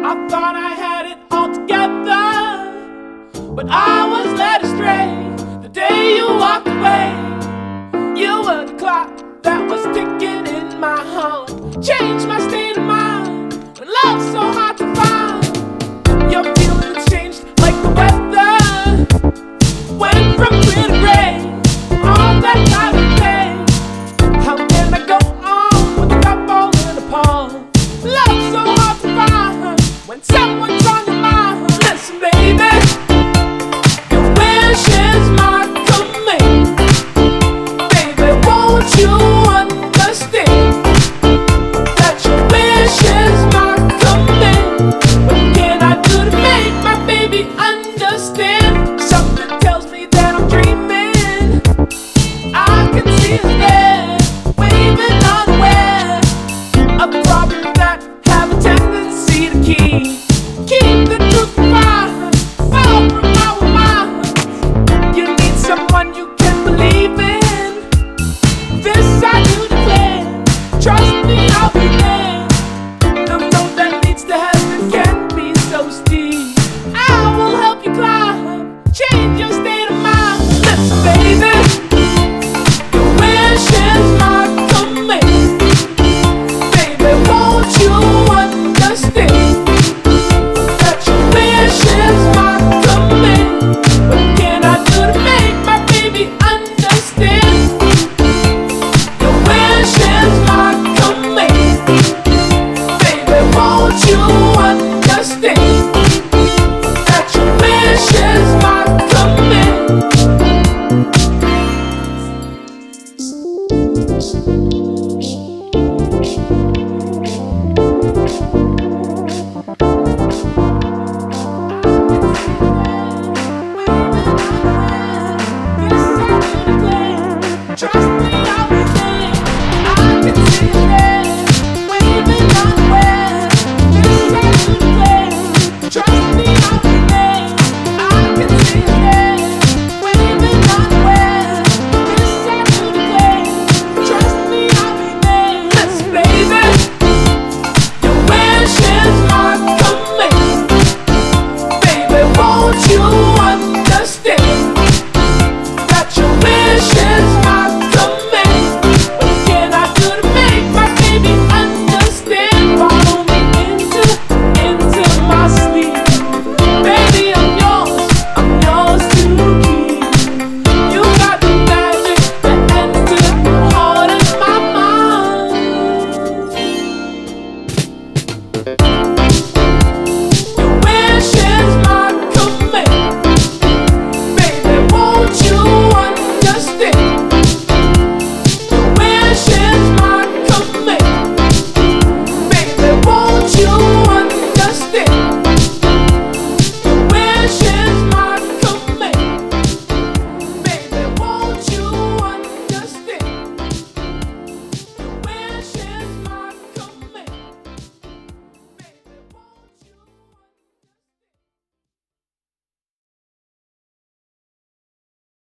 I thought I had it all together, but I was led astray the day you walked away. You were the clock that was ticking in my heart, changed my state of mind when love's so hard to find. Your feelings changed like the weather, went from clear to gray, all that time of day. How can I go on with the cup falling apart? Love's so hard to find when someone's on your mind. Listen, baby, your wish is my command. Baby, won't you understand that your wish is my command? What can I do to make my baby understand? Something tells me that I'm dreaming. I can see his head waving unaware of problems that have a tendency to keep the truth from far from our minds. You need someone you can believe in. This I do declare. Trust me, I'll be there. The road that leads to heaven can be so steep. I will help you climb, change your state of mind. Listen, baby, your wish is my command. Baby, won't you understand that your wish is my command? What can I do to make my baby understand? Your wish is my command. Baby, won't you understand that your wish is my command? Trust me, I'll be there. I can see it there, waving unaware. This I do declare. Trust me, I'll be there. I can see it there, waving unaware. This I do declare. Trust me, I'll be there. Listen, baby, your wish is my command. Baby, won't you understand that your wish is my command? What can I do to make my baby understand? Follow me into my sleep. Baby, I'm yours to keep. You got the magic that ends to the heart and my mind.